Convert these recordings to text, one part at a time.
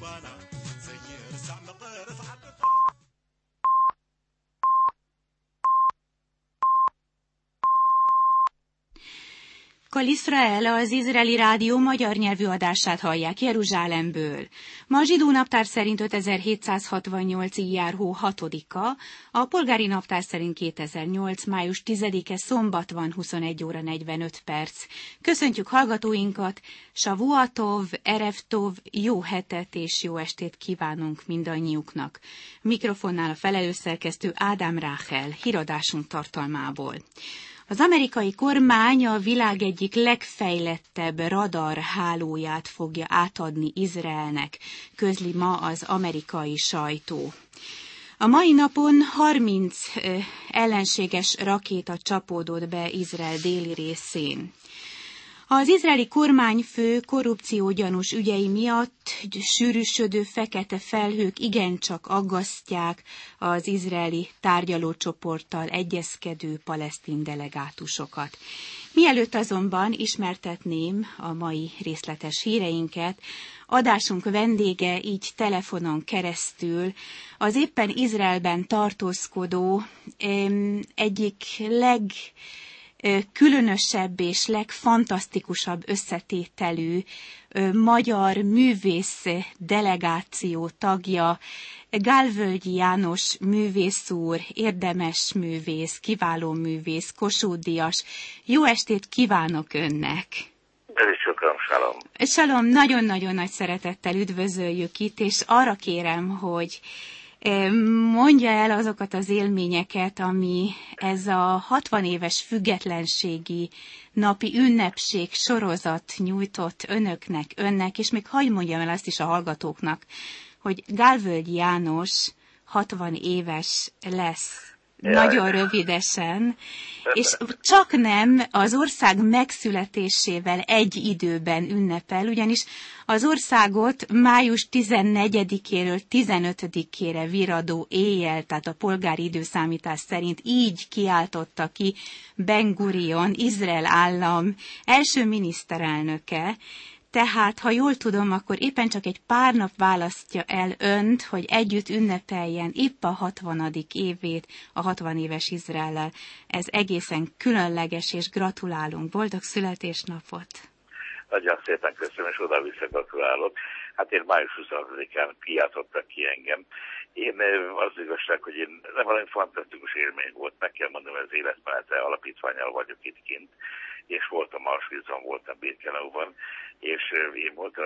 Kol Israel, az izraeli rádió magyar nyelvű adását hallják Jeruzsálemből. Ma a zsidó naptár szerint 5768. ijjár hó 6-a, a polgári naptár szerint 2008. május 10-e szombat van 21 óra 45 perc. Köszöntjük hallgatóinkat, Savua Tov, Erev Tov, jó hetet és jó estét kívánunk mindannyiuknak. Mikrofonnál a felelős szerkesztő Ádám Ráhel, híradásunk tartalmából. Az amerikai kormány a világ egyik legfejlettebb radarhálóját fogja átadni Izraelnek, közli ma az amerikai sajtó. A mai napon 30 ellenséges rakéta csapódott be Izrael déli részén. Az izraeli kormányfő korrupciógyanús ügyei miatt sűrűsödő fekete felhők igencsak aggasztják az izraeli tárgyalócsoporttal egyezkedő palesztin delegátusokat. Mielőtt azonban ismertetném a mai részletes híreinket, adásunk vendége így telefonon keresztül az éppen Izraelben tartózkodó egyik legkülönösebb és legfantasztikusabb összetételű magyar művész delegáció tagja, Gálvölgyi János művész úr, érdemes művész, kiváló művész, Kossuth-díjas. Jó estét kívánok önnek! Salom. Salom, nagyon-nagyon nagy szeretettel üdvözöljük itt, és arra kérem, hogy mondja el azokat az élményeket, ami ez a 60 éves függetlenségi napi ünnepség sorozat nyújtott önnek, és még hadd mondjam el azt is a hallgatóknak, hogy Gálvölgyi János 60 éves lesz. Nagyon rövidesen, és csak nem az ország megszületésével egy időben ünnepel, ugyanis az országot május 14-éről 15-ére viradó éjjel, tehát a polgári időszámítás szerint így kiáltotta ki Ben-Gurion, Izrael állam első miniszterelnöke. Tehát, ha jól tudom, akkor éppen csak egy pár nap választja el önt, hogy együtt ünnepeljen épp a 60. évét a 60 éves Izraellel. Ez egészen különleges, és gratulálunk. Boldog születésnapot! Nagyon szépen köszönöm, és oda-vissza gratulálok. Hát én május 26-án kiáltottak ki engem. Én az igazság, hogy én valami fantasztikus élmény volt, meg kell mondanom, hogy az Életmenete Alapítvánnyal vagyok itt kint, és voltam Auschwitzban, voltam Birkenauban, és én voltam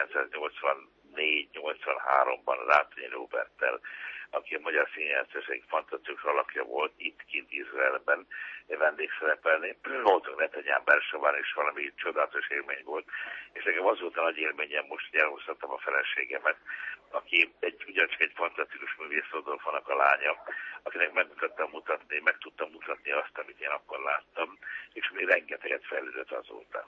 1984-83-ban Látonyi Róberttel, aki a magyar színjátszás egy fantasztikus alakja volt itt kint Izraelben vendégszerepelni. Voltunk Netanyán Bersaván, és valami csodálatos élmény volt, és nekem az volt a nagy élményem most, hogy elhoztattam a feleségemet, aki ugyancsak egy fantasztikus művész, Rodolfónak a lánya, akinek meg tudtam mutatni azt, amit én akkor láttam, és még rengeteget fejlődött azóta.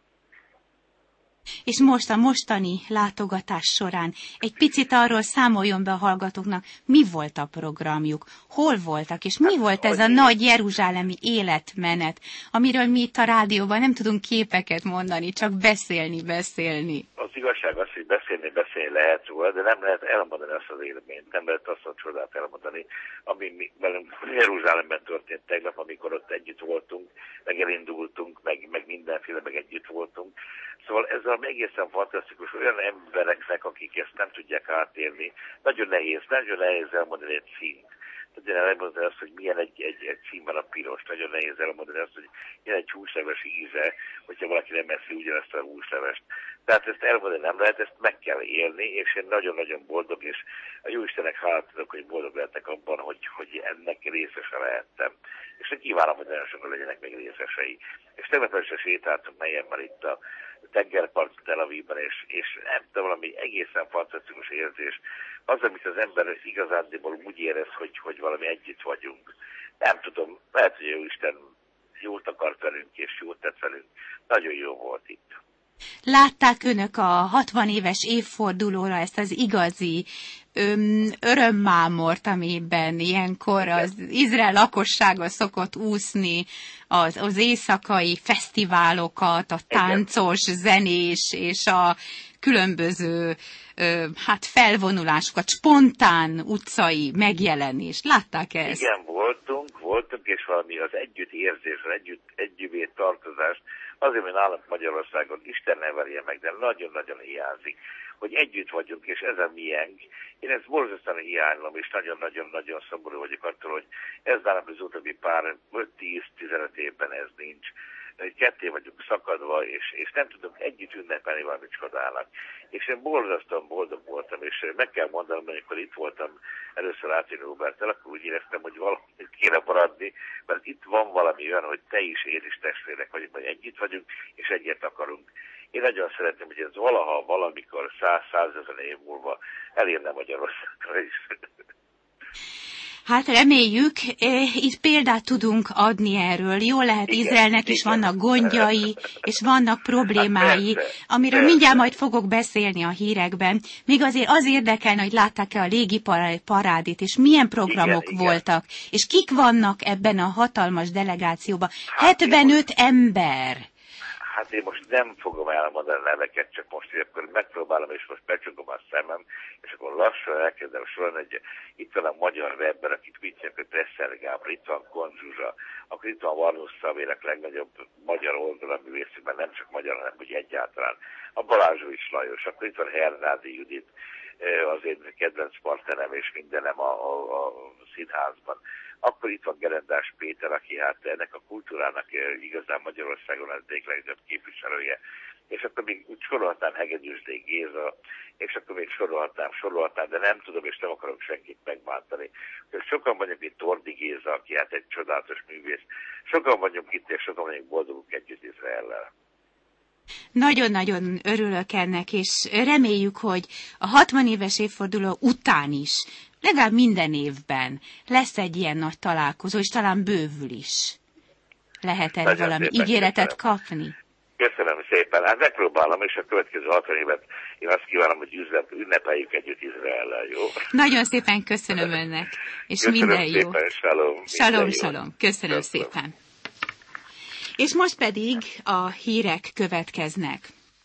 És most a mostani látogatás során egy picit arról számoljon be a hallgatóknak, mi volt a programjuk, hol voltak, és mi volt ez a nagy jeruzsálemi életmenet, amiről mi itt a rádióban nem tudunk képeket mondani, csak beszélni. Az igazság az, hogy beszélni lehet róla, de nem lehet elmondani azt az élményt, nem lehet azt a csodát elmondani, ami velünk Jeruzsálemben történt tegnap, amikor ott együtt voltunk, meg elindultunk, meg mindenféle, meg együtt voltunk. Szóval ez az egészen fantasztikus, olyan embereknek, akik ezt nem tudják átélni, nagyon nehéz elmondani egy címt. Nagyon elmondani azt, hogy milyen egy címben a piros, nagyon nehéz elmondani azt, hogy milyen egy húsleves íze, hogyha valaki nem eszi ugyanezt a húslevest. Tehát ezt elmondani nem lehet, ezt meg kell élni, és én nagyon-nagyon boldog, és a Jóistennek hálát tudok, hogy boldog lehetek abban, hogy ennek részese lehettem. És én kívánom, hogy nagyon sokan legyenek még részesei. És természetesen sétáltunk melyemmel itt a tengerpart Tel Avivban, és nem tudom, valami egészen fantasztikus érzés. Az, amit az ember igazándiból úgy érez, hogy valami együtt vagyunk. Nem tudom, lehet, hogy Jóisten jót akart velünk, és jót tett velünk. Nagyon jó volt itt. Látták önök a 60 éves évfordulóra ezt az igazi örömmámort, amiben ilyenkor az Izrael lakossága szokott úszni, az éjszakai fesztiválokat, a táncos, zenés és a különböző felvonulásukat, spontán utcai megjelenést. Látták-e ezt? Igen, voltunk, és valami az együttérzés, az együvé tartozást, azért, hogy nálunk Magyarországon, Isten ne verje meg, de nagyon-nagyon hiányzik, hogy együtt vagyunk, és ez a miénk. Én ezt borzasztóan hiányolom, és nagyon-nagyon-nagyon szomorú vagyok attól, hogy ez nálam az utóbbi pár 5-10-15 évben ez nincs. Ketté vagyunk szakadva, és nem tudunk együtt ünnepelni valami csodának. És én borzasztóan boldog voltam, és meg kell mondanom, hogy amikor itt voltam először Ácsi Róberttel, akkor úgy éreztem, hogy valamit kéne maradni, mert itt van valami olyan, hogy te is, én is testvérek vagyunk, vagy együtt vagyunk, és egyet akarunk. Én nagyon szeretném, hogy ez valaha, valamikor 100-150 év múlva elérne Magyarországra is. Hát reméljük, itt példát tudunk adni erről. Jól lehet, Izraelnek is vannak gondjai, és vannak problémái, amiről mindjárt majd fogok beszélni a hírekben. Még azért az érdekelne, hogy látták-e a légi parádét, és milyen programok voltak, és kik vannak ebben a hatalmas delegációban. 75 ember! Hát én most nem fogom elmondani neveket, csak most akkor megpróbálom, és most becsukom a szemem, és akkor lassan elkezdem sorolni, hogy itt van a magyar Weber, akit viccek, hogy Presser Gábor, itt van Kon Zsuzsa, akkor itt van Varnus Szavérek legnagyobb magyar oldalaművészében, nem csak magyar, hanem úgy egyáltalán. A Balázsovics Lajos, akkor itt van Hernádi Judit, az én kedvenc partnerem és mindenem a színházban. Akkor itt van Gerendás Péter, aki hát ennek a kultúrának igazán Magyarországon az egyik legnagyobb képviselője. És akkor még úgy sorolhatnám Hegedűsdé Géza, és akkor még sorolhatnám, de nem tudom, és nem akarok senkit megbántani. Sokan vagyunk itt, Tordi Géza, aki hát egy csodálatos művész. Sokan vagyunk itt, és sokan vagyunk boldoguk együtt Izraellel. Nagyon-nagyon örülök ennek, és reméljük, hogy a 60 éves évforduló után is, legalább minden évben lesz egy ilyen nagy találkozó, és talán bővül is. Lehet egy valami ígéretet kapni? Köszönöm szépen. Hát megpróbálom, és a következő 60 évet én azt kívánom, hogy ünnepeljük együtt Izraellel, jó? Nagyon szépen köszönöm önnek, és köszönöm minden jó. Szépen, Shalom. Köszönöm szépen. És most pedig a hírek következnek.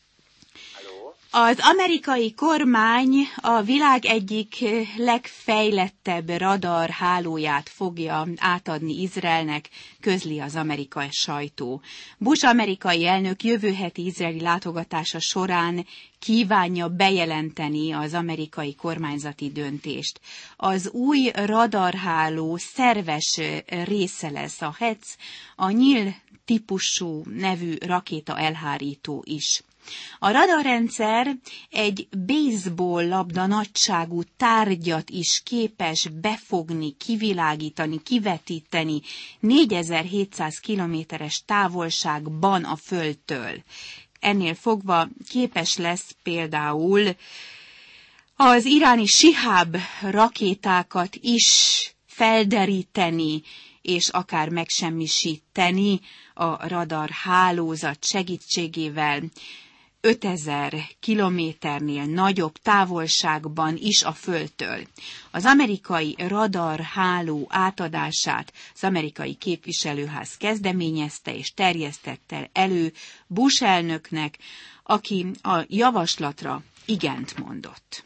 Az amerikai kormány a világ egyik legfejlettebb radarhálóját fogja átadni Izraelnek, közli az amerikai sajtó. Bush amerikai elnök jövő heti izraeli látogatása során kívánja bejelenteni az amerikai kormányzati döntést. Az új radarháló szerves része lesz a HETS, a Nyíl típusú nevű rakéta elhárító is. A radarrendszer egy baseball labda nagyságú tárgyat is képes befogni, kivilágítani, kivetíteni 4700 kilométeres távolságban a Földtől. Ennél fogva képes lesz például az iráni Shihab rakétákat is felderíteni, és akár megsemmisíteni a radarhálózat segítségével 5000 kilométernél nagyobb távolságban is a Földtől. Az amerikai radarháló átadását az amerikai képviselőház kezdeményezte és terjesztette elő Bush elnöknek, aki a javaslatra igent mondott.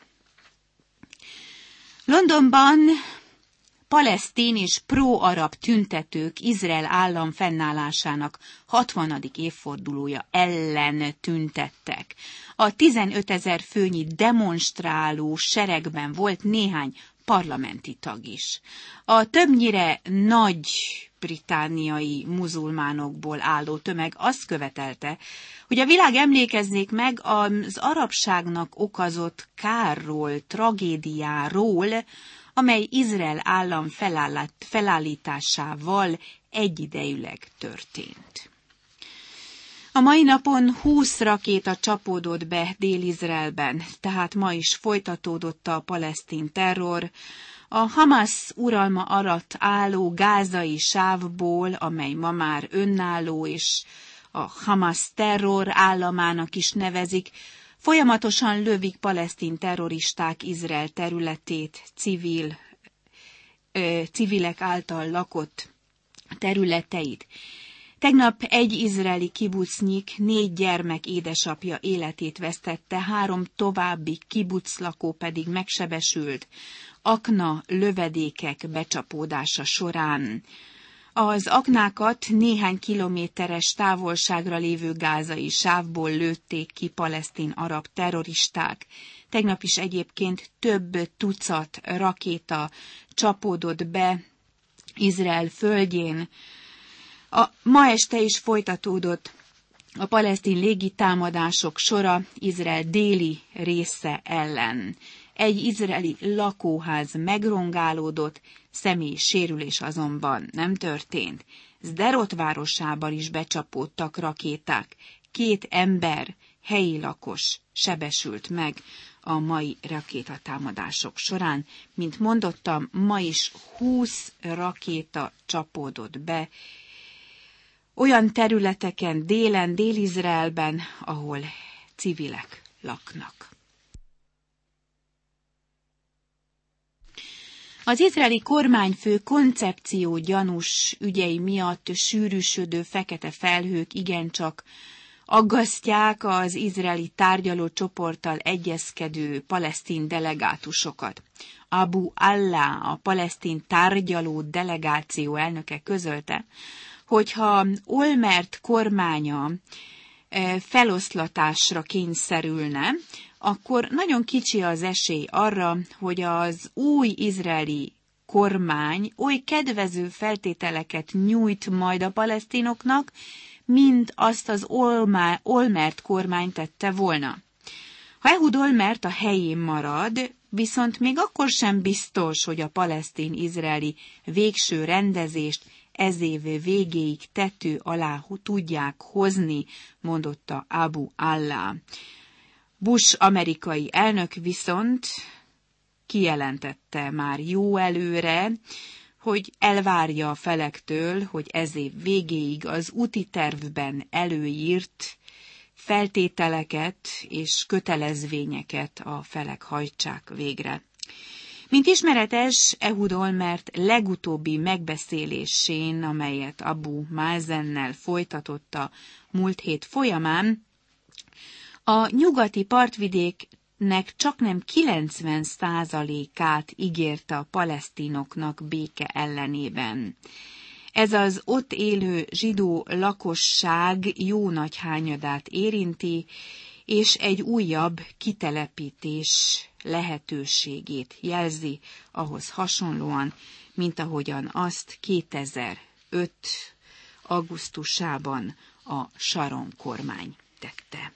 Londonban palesztin és pro-arab tüntetők Izrael állam fennállásának 60. évfordulója ellen tüntettek. A 15 000 főnyi demonstráló seregben volt néhány parlamenti tag is. A többnyire nagy-britanniai muzulmánokból álló tömeg azt követelte, hogy a világ emlékezzék meg az arabságnak okozott kárról, tragédiáról, amely Izrael állam felállításával egyidejűleg történt. A mai napon 20 rakéta csapódott be Dél-Izraelben, tehát ma is folytatódott a palesztin terror. A Hamas uralma alatt álló gázai sávból, amely ma már önálló és a Hamas terror államának is nevezik, folyamatosan lövik palesztin terroristák Izrael területét, civilek által lakott területeit. Tegnap egy izraeli kibucnyik 4 gyermek édesapja életét vesztette, 3 további kibuclakó pedig megsebesült akna lövedékek becsapódása során. Az aknákat néhány kilométeres távolságra lévő gázai sávból lőtték ki palesztin arab terroristák. Tegnap is egyébként több tucat rakéta csapódott be Izrael földjén. Ma este is folytatódott a palesztin légitámadások sora Izrael déli része ellen. Egy izraeli lakóház megrongálódott, személyi sérülés azonban nem történt. Sderot városában is becsapódtak rakéták. 2 ember, helyi lakos sebesült meg a mai rakétatámadások során. Mint mondottam, ma is 20 rakéta csapódott be olyan területeken délen, Dél-Izraelben, ahol civilek laknak. Az izraeli kormányfő koncepció gyanús ügyei miatt sűrűsödő fekete felhők igencsak aggasztják az izraeli tárgyalócsoporttal egyezkedő palesztin delegátusokat. Abu Allah, a palesztin tárgyaló delegáció elnöke közölte, hogyha Olmert kormánya feloszlatásra kényszerülne, akkor nagyon kicsi az esély arra, hogy az új izraeli kormány oly kedvező feltételeket nyújt majd a palesztinoknak, mint azt az Olmert kormány tette volna. Ha Ehud Olmert a helyén marad, viszont még akkor sem biztos, hogy a palesztin-izraeli végső rendezést ez év végéig tető alá tudják hozni, mondotta Abu Allah. Bush amerikai elnök viszont kijelentette már jó előre, hogy elvárja a felektől, hogy ez év végéig az úti tervben előírt feltételeket és kötelezvényeket a felek hajtsák végre. Mint ismeretes, Ehud Olmert legutóbbi megbeszélésén, amelyet Abu Mazennel folytatotta múlt hét folyamán, a nyugati partvidéknek csaknem 90%-át ígérte a palesztinoknak béke ellenében. Ez az ott élő zsidó lakosság jó nagy hányadát érinti, és egy újabb kitelepítés lehetőségét jelzi, ahhoz hasonlóan, mint ahogyan azt 2005. augusztusában a Sharon kormány tette.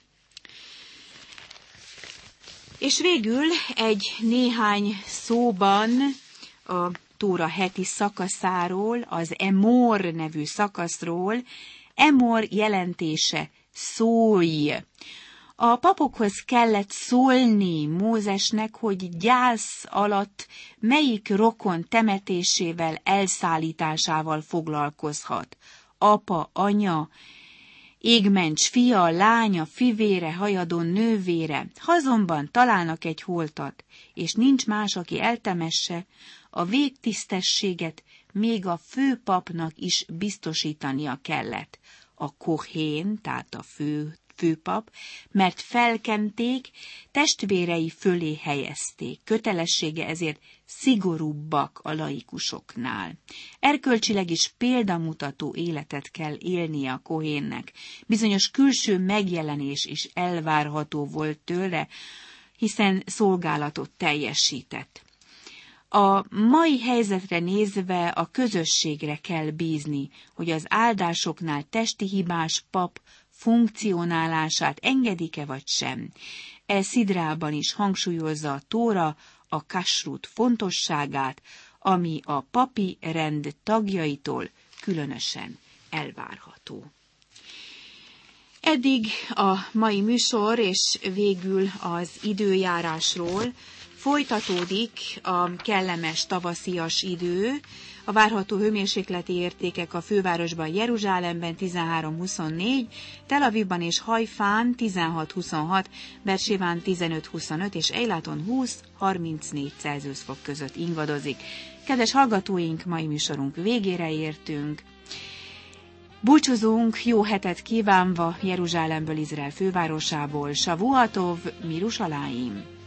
És végül egy néhány szóban a Tóra heti szakaszáról, az Emor nevű szakaszról. Emor jelentése szólj. A papokhoz kellett szólni Mózesnek, hogy gyász alatt melyik rokon temetésével, elszállításával foglalkozhat. Apa, anya, égmencs fia, lánya, fivére, hajadon nővére, ha azonban találnak egy holtat, és nincs más, aki eltemesse, a végtisztességet még a főpapnak is biztosítania kellett. A kohén, tehát a főpap, mert felkenték, testvérei fölé helyezték. Kötelessége ezért szigorúbbak a laikusoknál. Erkölcsileg is példamutató életet kell élnie a kohénnek. Bizonyos külső megjelenés is elvárható volt tőle, hiszen szolgálatot teljesített. A mai helyzetre nézve a közösségre kell bízni, hogy az áldásoknál testi hibás pap funkcionálását engedik-e vagy sem. Szidrában is hangsúlyozza a Tóra a kasrut fontosságát, ami a papi rend tagjaitól különösen elvárható. Eddig a mai műsor, és végül az időjárásról. Folytatódik a kellemes tavaszias idő, a várható hőmérsékleti értékek a fővárosban, Jeruzsálemben 13-24, Tel Avivban és Hajfán 16-26, Bersébán 15-25 és Eiláton 20-34 Celsius fok között ingadozik. Kedves hallgatóink, mai műsorunk végére értünk. Búcsúzunk, jó hetet kívánva Jeruzsálemből, Izrael fővárosából, Savuatov, Mirusalaim.